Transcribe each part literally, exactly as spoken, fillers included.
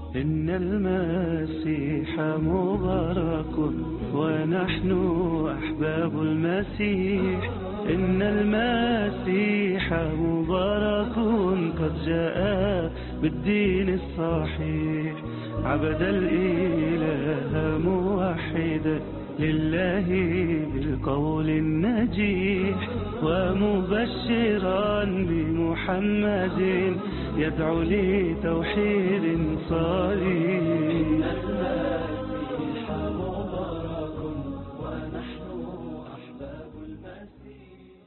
إن المسيح مبارك ونحن أحباب المسيح. إن المسيح مبارك قد جاء بالدين الصحيح. عبد الإله موحدا لله بالقول النجيح، ومبشرا بمحمد يدعو لتوحيد صريح. المسيح مبارك ونحن أحباب المسيح.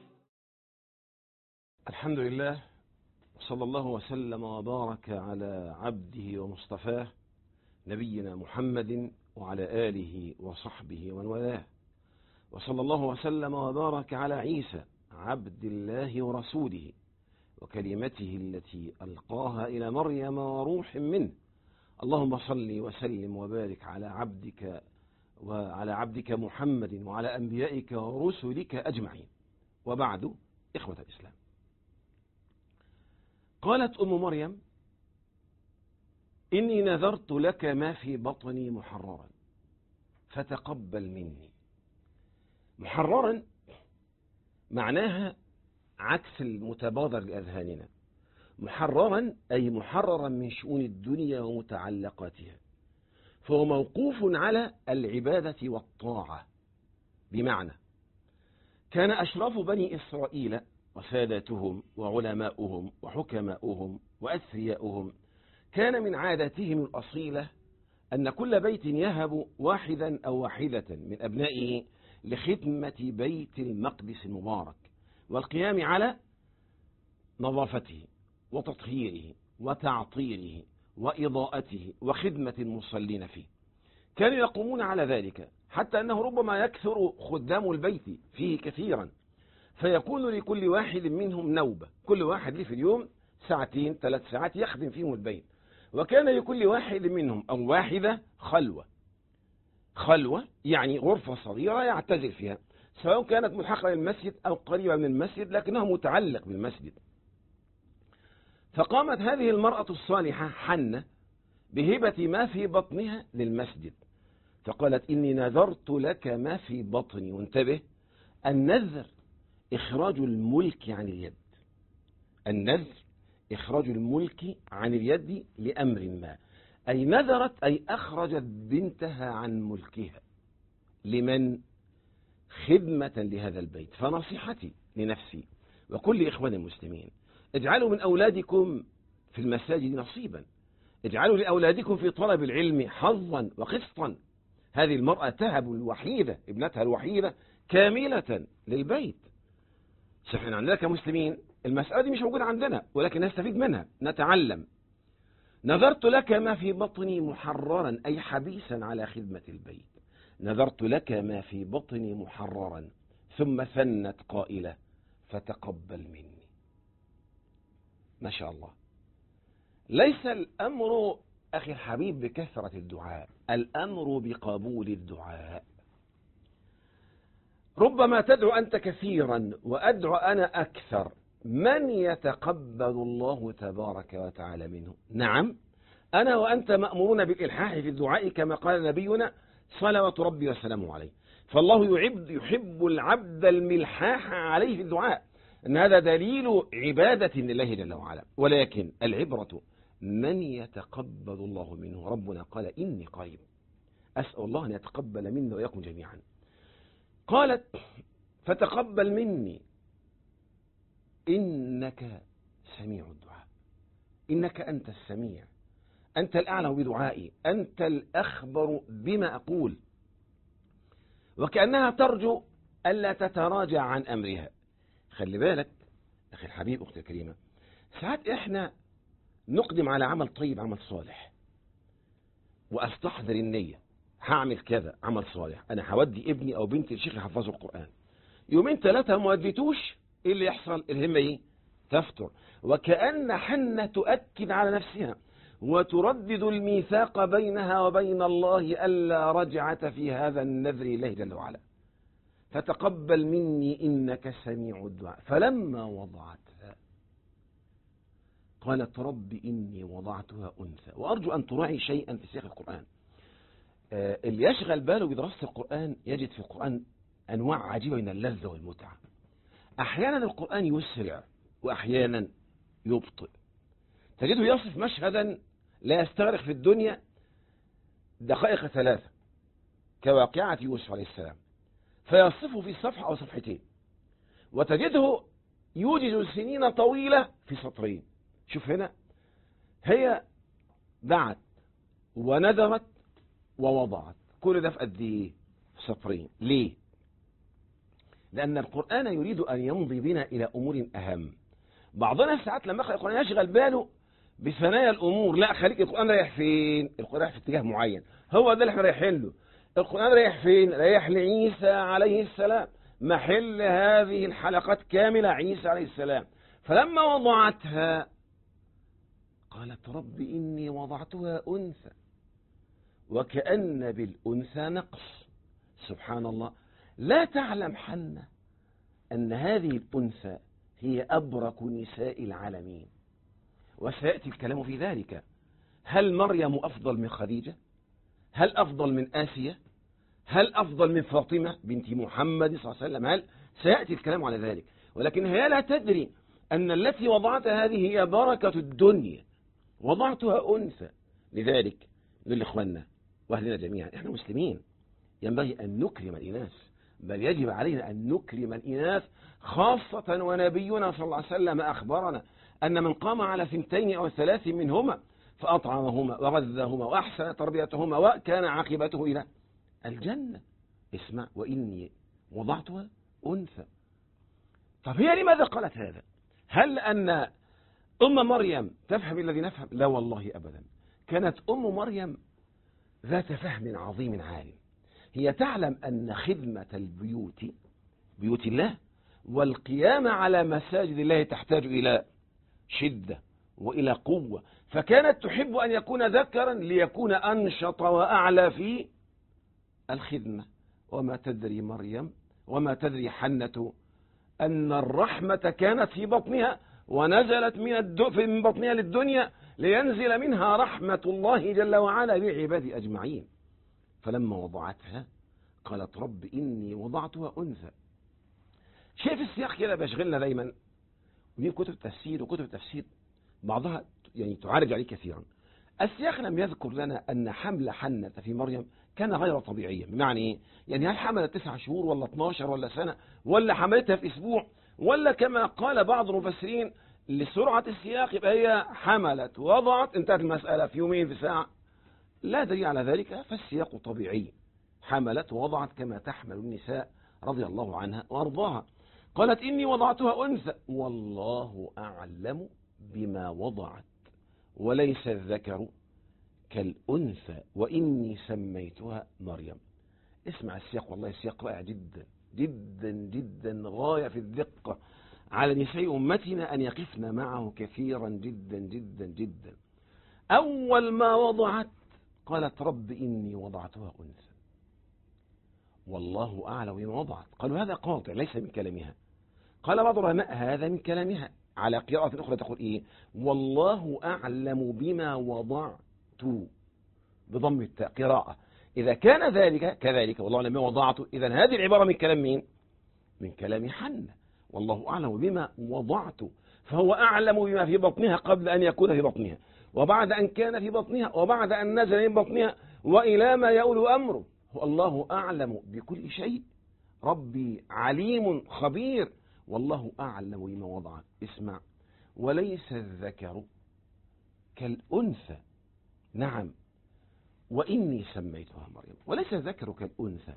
الحمد لله، صلى الله وسلم وبارك على عبده ومصطفاه نبينا محمد وعلى آله وصحبه ومن والاه، وصلى الله وسلم وبارك على عيسى عبد الله ورسوله وكلمته التي ألقاها إلى مريم وروح منه. اللهم صل وسلم وبارك على عبدك وعلى عبدك محمد وعلى أنبيائك ورسلك أجمعين، وبعد. إخوة الإسلام، قالت أم مريم: إني نذرت لك ما في بطني محررا فتقبل مني. محررا معناها عكس المتبادر لأذهاننا. محررا أي محررا من شؤون الدنيا ومتعلقاتها، فهو موقوف على العبادة والطاعة. بمعنى كان أشراف بني إسرائيل وساداتهم وعلماؤهم وحكماؤهم وأثرياؤهم كان من عاداتهم الأصيلة أن كل بيت يهب واحدا أو واحدة من أبنائه لخدمة بيت المقدس المبارك والقيام على نظافته وتطهيره وتعطيره وإضاءته وخدمة المصلين فيه. كانوا يقومون على ذلك حتى أنه ربما يكثر خدام البيت فيه كثيرا، فيكون لكل واحد منهم نوبة، كل واحد ليه في اليوم ساعتين ثلاث ساعات يخدم فيهم البيت. وكان لكل واحد منهم أو واحدة خلوة. خلوة يعني غرفة صغيرة يعتزل فيها، سواء كانت ملحقة للمسجد أو قريبة من المسجد لكنها متعلق بالمسجد. فقامت هذه المرأة الصالحة حنة بهبة ما في بطنها للمسجد، فقالت: إني نذرت لك ما في بطني. وانتبه، النذر إخراج الملك عن اليد. النذر إخراج الملك عن اليد لأمر ما، أي نذرت أي أخرجت بنتها عن ملكها. لمن؟ خدمة لهذا البيت. فنصيحتي لنفسي وكل إخوان المسلمين: اجعلوا من أولادكم في المساجد نصيبا، اجعلوا لأولادكم في طلب العلم حظا وقسطا. هذه المرأة تهب الوحيدة ابنتها الوحيدة كاملة للبيت. نحن عندنا كمسلمين المسألة دي مش موجودة عندنا، ولكن نستفيد منها، نتعلم. نذرت لك ما في بطني محررا أي حبيسا على خدمة البيت. نذرت لك ما في بطني محررا، ثم ثنت قائلة: فتقبل مني. ما شاء الله. ليس الأمر أخي الحبيب بكثرة الدعاء، الأمر بقبول الدعاء. ربما تدعو أنت كثيرا وأدعو أنا أكثر، من يتقبل الله تبارك وتعالى منه؟ نعم، أنا وأنت مأمورون بالإلحاح في الدعاء كما قال نبينا صلوات ربي وسلامه عليه. فالله يحب, يحب العبد الملحاح عليه في الدعاء، أن هذا دليل عبادة لله جل وعلا. ولكن العبرة من يتقبل الله منه. ربنا قال: إني قريب. أسأل الله أن يتقبل منا وإياكم جميعا. قالت: فتقبل مني إنك سميع الدعاء. إنك أنت السميع، أنت الأعلم بدعائي، أنت الأخبر بما أقول. وكأنها ترجو ألا تتراجع عن أمرها. خلي بالك أخي الحبيب أختي الكريمة، ساعات إحنا نقدم على عمل طيب، عمل صالح، وأستحضر النية، هعمل كذا عمل صالح، أنا هودي ابني أو بنتي لشيخ يحفظوا القرآن. يومين ثلاثة ما وديتوش، إيه اللي يحصل؟ الهمة إيه؟ تفتر. وكأن حنة تؤكد على نفسها وتردد الميثاق بينها وبين الله ألا رجعة في هذا النذر الله جل وعلا. فتقبل مني إنك سميع الدعاء. فلما وضعتها قالت رب إني وضعتها أنثى. وأرجو أن تراعي شيئا في سياق القرآن. آه اللي يشغل باله بدراسة القرآن يجد في القرآن أنواع عجيبة من اللذة والمتعة. أحيانا القرآن يسرع وأحيانا يبطئ. تجده يصف مشهدا لا يستغرق في الدنيا دقائق ثلاثة كواقعة يوسف عليه السلام، فيصفه في صفحة أو صفحتين، وتجده يوجد سنين طويلة في سطرين. شوف هنا، هي دعت وندرت ووضعت، كل ده في قد ايه؟ في سطرين. ليه؟ لأن القرآن يريد أن يمضي بنا إلى أمور أهم. بعضنا ساعات لما يقرأ القرآن يشغل باله بثنايا الأمور. لا، خليك القرآن رايح فين؟ القرآن رايح في اتجاه معين، هو ده اللي احنا رايحين له. القرآن رايح فين؟ رايح لعيسى عليه السلام، محل هذه الحلقات كاملة عيسى عليه السلام. فلما وضعتها قالت رب إني وضعتها أنثى وكأن بالأنثى نقص. سبحان الله. لا تعلم حنة أن هذه الأنثى هي أبرك نساء العالمين، وسيأتي الكلام في ذلك. هل مريم أفضل من خديجة؟ هل أفضل من آسية؟ هل أفضل من فاطمة بنت محمد صلى الله عليه وسلم؟ هل سيأتي الكلام على ذلك. ولكن هي لا تدري أن التي وضعتها هذه هي بركة الدنيا، وضعتها أنثى. لذلك نقول لإخواننا وأهلنا جميعا، إحنا مسلمين، ينبغي أن نكرم الإناث، بل يجب علينا أن نكرم الإناث، خاصة ونبينا صلى الله عليه وسلم أخبرنا أن من قام على ثنتين أو ثلاث منهما فأطعمهما وغذاهما وأحسن تربيتهما وكان عاقبته إلى الجنة. اسمع، وإني وضعتها أنثى. طب هي لماذا قالت هذا؟ هل أن أم مريم تفهم الذي نفهم؟ لا والله أبدا. كانت أم مريم ذات فهم عظيم عالم. هي تعلم أن خدمة البيوت، بيوت الله، والقيام على مساجد الله تحتاج إلى شدة وإلى قوة، فكانت تحب أن يكون ذكرا ليكون أنشط وأعلى في الخدمة. وما تدري مريم وما تدري حنة أن الرحمة كانت في بطنها ونزلت من من بطنها للدنيا لينزل منها رحمة الله جل وعلا بعباده أجمعين. فلما وضعتها قالت رب إني وضعتها أنثى. شيء في السياق كده بيشغلنا دايما، ودي كتب تفسير وكتب تفسير بعضها يعني تعالج عليه كثيرا. السياق لم يذكر لنا أن حمل حنة في مريم كان غير طبيعيا. بمعنى إيه؟ يعني هل حملت تسع شهور ولا اتناشر ولا سنة ولا حملتها في أسبوع، ولا كما قال بعض المفسرين لسرعة السياق يبقى هي حملت وضعت انتهت المسألة في يومين في ساعة؟ لا دليل على ذلك، فالسياق طبيعي، حملت ووضعت كما تحمل النساء رضي الله عنها وارضاها. قالت إني وضعتها أنثى والله أعلم بما وضعت وليس الذكر كالأنثى وإني سميتها مريم. اسمع السياق، والله السياق رائع جدا جدا جدا، غاية في الدقة، على نساء أمتنا أن يقفن معه كثيرا جدا جدا جدا. أول ما وضعت قالت رب إني وضعتها أنثى والله أعلم بما وضعت. قالوا هذا قاطع ليس من كلامها. قال بعض العلماء هذا من كلامها. على قراءة أخرى تقول إيه؟ والله أعلم بما وضعت بضم التاء قراءة. إذا كان ذلك كذلك والله أعلم بما وضعت، إذن هذه العبارة من كلام مين؟ من كلام حنة. والله أعلم بما وضعت، فهو أعلم بما في بطنها قبل أن يكون في بطنها، وبعد أن كان في بطنها، وبعد أن نزل من بطنها، وإلى ما يؤول أمره. الله أعلم بكل شيء، ربي عليم خبير، والله أعلم بما وضعت. اسمع، وليس الذكر كالأنثى. نعم، وإني سميتها مريم. وليس الذكر كالأنثى،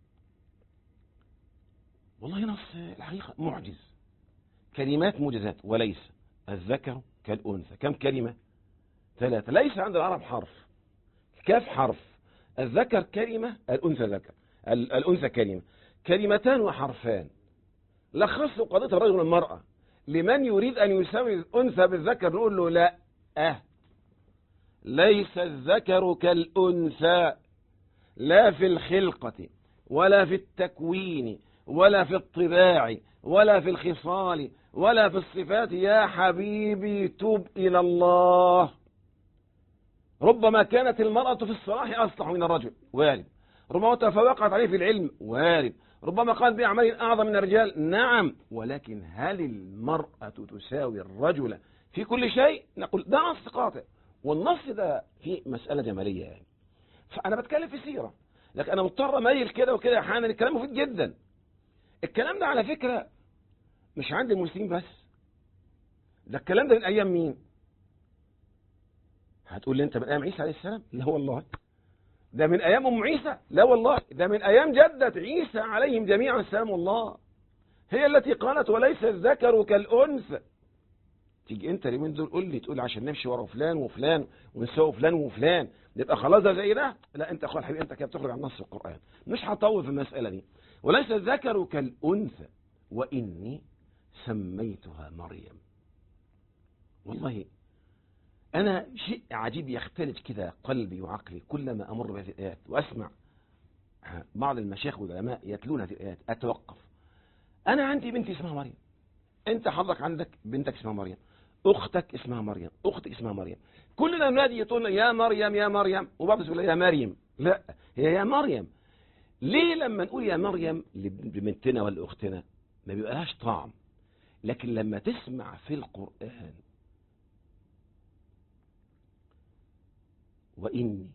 والله نص الحقيقة معجز، كلمات معجزات. وليس الذكر كالأنثى، كم كلمة؟ ثلاثة. ليس عند العرب حرف، كاف حرف، الذكر كلمة، الأنثى ذكر، الأنثى كلمة، كلمتان وحرفان. لخصوا قضية الرجل والمرأة. لمن يريد أن يساوي الأنثى بالذكر نقول له لا، أه ليس الذكر كالأنثى، لا في الخلقة ولا في التكوين ولا في الطباع ولا في الخصال ولا في الصفات يا حبيبي تب إلى الله. ربما كانت المرأة في الصلاح أصلح من الرجل، وارد. ربما تفوقت عليه في العلم، وارد. ربما قال بأعمال أعظم من الرجال، نعم. ولكن هل المرأة تساوي الرجل في كل شيء؟ نقول ده نص قاطع، والنص ده في مسألة جمالية يعني. فأنا بتكلم في سيرة، لكن أنا مضطر أميل كده وكده أحيانا. الكلام مفيد جدا. الكلام ده على فكرة مش عند المسلمين بس، ده الكلام ده من أيام مين؟ هتقول لي أنت من أيام عيسى عليه السلام؟ لا والله. ده من أيام أم عيسى؟ لا والله. ده من أيام جدة عيسى عليهم جميعا السلام والله، هي التي قالت وليس الذكر كالأنثى. تيجي أنت اليومين دول قول لي، تقول عشان نمشي ورا فلان وفلان ونسوي فلان وفلان نبقى خلاص ده زي ده؟ لا، أنت أخويا الحبيب، أنت كده بتخرج عن نص القرآن. مش هطول في المسألة دي. وليس الذكر كالأنثى وإني سميتها مريم. والله أنا شيء عجيب يختلج كده قلبي وعقلي كلما أمر بهذه الآيات وأسمع بعض المشايخ والعلماء يتلون هذه الآيات، أتوقف. أنا عندي بنتي اسمها مريم، أنت حضرتك عندك بنتك اسمها مريم، أختك اسمها مريم، أختك اسمها مريم، كلنا ننادي يقولون يا مريم يا مريم، وبعض يقول يا مريم. لا، هي يا مريم. ليه لما نقول يا مريم لبنتنا ولا أختنا ما بيبقاش طعم؟ لكن لما تسمع في القرآن وإني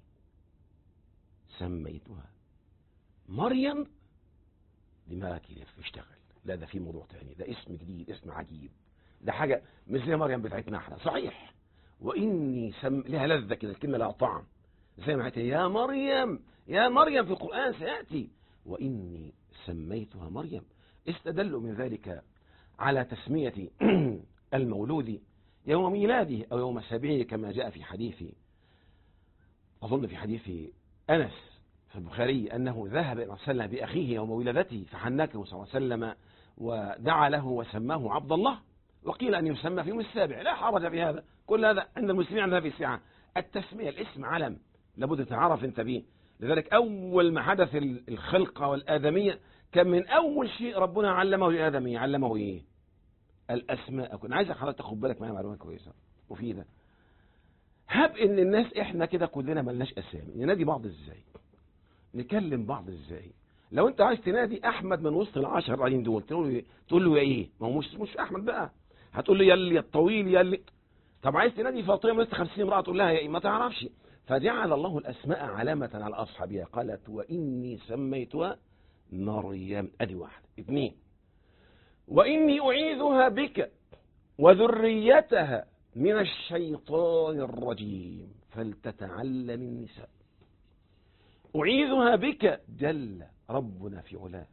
سميتها مريم، دماغك يشتغل. لا، ده في موضوع تاني، ده اسم جديد، اسم عجيب، ده حاجة مش زي مريم بتاعتنا احنا. صحيح، وإني سم لها لذة كده، الكلمة لها طعم، زي ما هتي يا مريم يا مريم في القرآن سيأتي وإني سميتها مريم. استدلوا من ذلك على تسمية المولود يوم ميلاده أو يوم سابعه، كما جاء في حديث، أظن في حديث أنس في البخاري، أنه ذهب إلى وسلم بأخيه يوم ولادته فحنكه صلى الله عليه وسلم ودعا له وسماه عبد الله، وقيل أن يسمى في يوم السابع. لا حرج في هذا، كل هذا عند المسلمين عندها في سعة. التسمية، الاسم علم لابد تعرف انت به. لذلك أول ما حدث الخلقة والآدمية كان من أول شيء ربنا علمه لآدم، علمه إيه؟ الأسماء. كنت عايزك حضرتك تاخد بالك معايا معلومة كويسة مفيدة. هب إن الناس إحنا كده كلنا ملناش أسامي، ننادي بعض إزاي؟ نكلم بعض إزاي؟ لو أنت عايز تنادي أحمد من وسط العشر العين دول تقول له تقول له يا إيه؟ ما هو مش مش أحمد بقى، هتقول له يلي الطويل يلي. طب عايز تنادي فاطمة من وسط خمسين امرأة تقول لها يا إيه؟ ما تعرفش. فجعل الله الأسماء علامة على أصحابها. قالت وإني سميتها مريم. أدي واحد. اثنين، وإني أعيذها بك وذريتها من الشيطان الرجيم فلتتعلم النساء. أعيذها بك جل ربنا في علاه،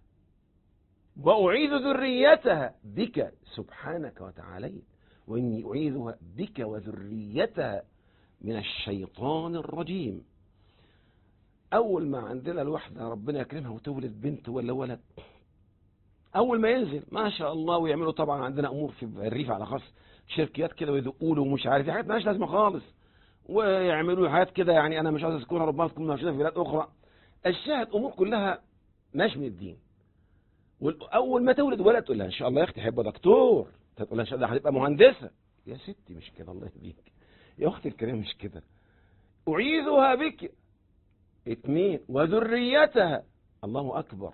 وأعيذ ذريتها بك سبحانك وتعالى، وإني أعيذها بك وذريتها من الشيطان الرجيم. أول ما عندنا الوحدة ربنا يكرمها وتولد بنت ولا ولد، أول ما ينزل ما شاء الله ويعملوا، طبعا عندنا أمور في الريف على خاص شركيات كده ويدقوا له ومش عارف، حاجات مالهاش لازمة خالص، ويعملوا حاجات كده يعني أنا مش عايز أذكرها، ربما تكون موجودة في بلاد أخرى. الشاهد أمور كلها مش من الدين. وأول ما تولد ولد تقول لها إن شاء الله يا أختي هيبقى دكتور، تقول لها إن شاء الله هتبقى مهندسة. يا ستي مش كده، الله يهديك يا أختي الكريمة، مش كده. أعيذها بك. اثنين، وذريتها. الله أكبر.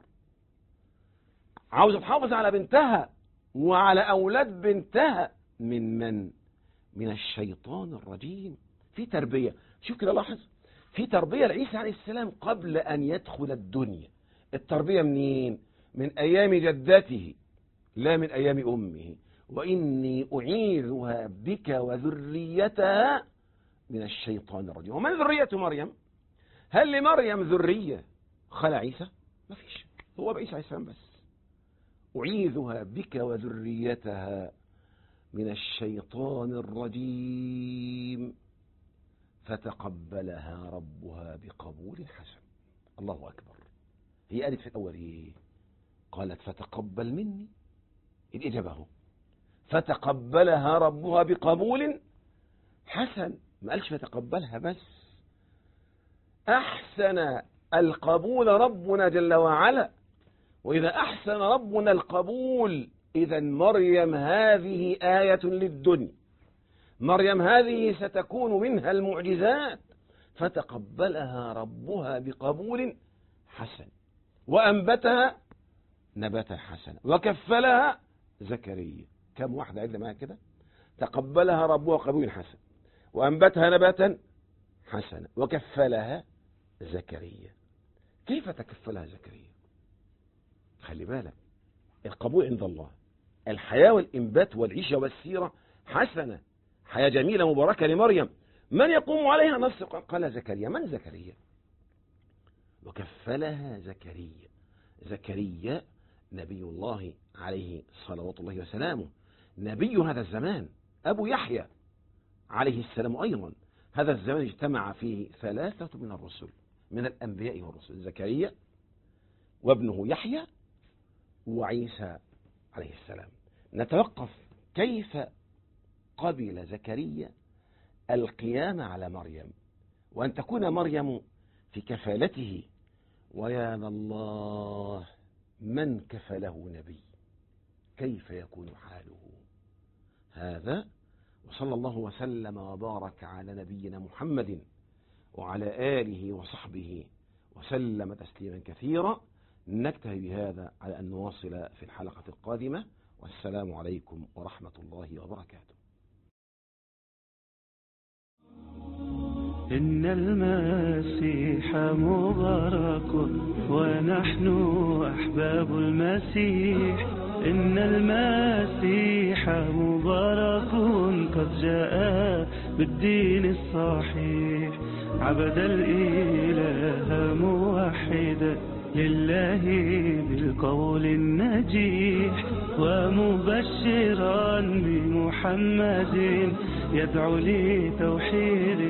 عاوزة تحافظ على بنتها وعلى أولاد بنتها من من؟ من الشيطان الرجيم. في تربية، شوف كده لاحظ، في تربية لعيسى عليه السلام قبل أن يدخل الدنيا. التربية منين؟ من أيام جدته لا من أيام أمه. وإني أعيذها بك وذريتها من الشيطان الرجيم. ومن ذرية مريم؟ هل لمريم ذرية خلى عيسى؟ ما فيش، هو بعيسى عليه السلام بس. أعيذها بك وذريتها من الشيطان الرجيم فتقبلها ربها بقبول حسن. الله أكبر. هي قالت في الأول إيه؟ قالت فتقبل مني. الإجابة هو فتقبلها ربها بقبول حسن، ما قالش فتقبلها بس. أحسن القبول ربنا جل وعلا، وإذا أحسن ربنا القبول إذا مريم هذه آية للدنيا، مريم هذه ستكون منها المعجزات، فتقبلها ربها بقبول حسن وأنبتها نباتا حسنا وكفلها زكريا. كم واحدة عدنا معها كده؟ تقبلها ربها قبول حسن وأنبتها نباتا حسنا وكفلها زكريا. كيف تكفلها زكريا؟ خلي بالك، القبول عند الله، الحياة والإنبات والعيشة والسيرة حسنة، حياة جميلة مباركة لمريم، من يقوم عليها؟ نص قال زكريا. من زكريا؟ وكفلها زكريا. زكريا نبي الله عليه صلوات الله وسلامه، نبي هذا الزمان، أبو يحيى عليه السلام أيضا. هذا الزمان اجتمع فيه ثلاثة من الرسل، من الأنبياء والرسل، زكريا وابنه يحيى وعيسى عليه السلام. نتوقف كيف قبل زكريا القيام على مريم، وأن تكون مريم في كفالته. ويا الله، من كفله نبي كيف يكون حاله؟ هذا، وصلى الله وسلم وبارك على نبينا محمد وعلى آله وصحبه وسلم تسليما كثيرا. نكتفي بهذا على أن نواصل في الحلقة القادمة، والسلام عليكم ورحمة الله وبركاته. إن المسيح مبارك ونحن أحباب المسيح. إن المسيح مبارك قد جاء بالدين الصحيح. عبد الإله موحدا لله بالقول النجيح، ومبشرا بمحمد يدعو لتوحيد